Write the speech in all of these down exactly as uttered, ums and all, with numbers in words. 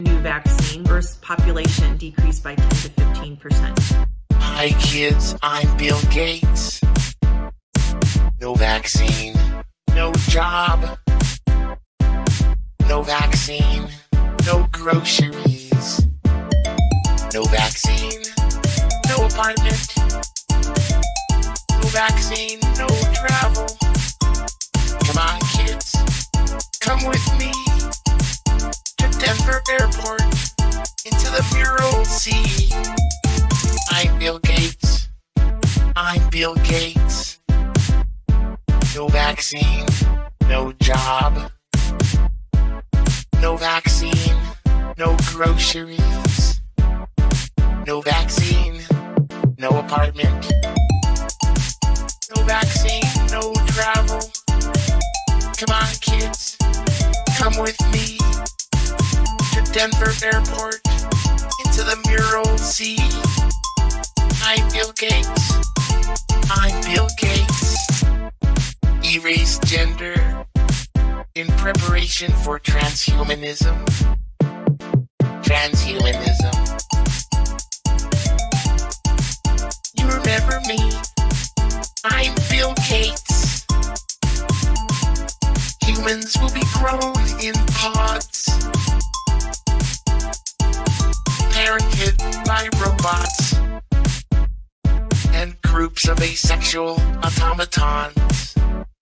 new vaccine versus population decreased by ten to fifteen percent. Hi kids, I'm Bill Gates. No vaccine, no job. No vaccine, no groceries. No vaccine, no apartment. No vaccine, no travel. Come on kids, come with me to Denver Airport, into the Mural Sea. I'm Bill Gates, I'm Bill Gates. No vaccine, no job. No vaccine, no groceries. No vaccine, no apartment. No vaccine, no travel. Come on kids, come with me to Denver Airport, into the Mural Sea. I'm Bill Gates, I'm Bill Gates. Erase gender in preparation for transhumanism. Transhumanism. You remember me? I'm Bill Gates. Humans will be grown in pods, parented by robots and groups of asexual automatons.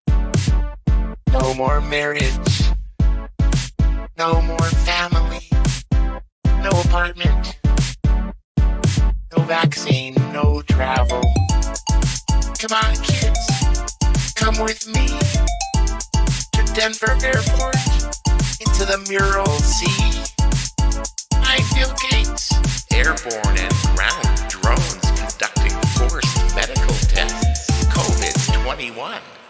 No more marriage, no more family, no apartment, no vaccine, no travel. Come on kids, come with me to Denver Airport, into the Mural Sea. I'm Bill Gates. Airborne and ground drones conducting forced medical tests. COVID twenty-one.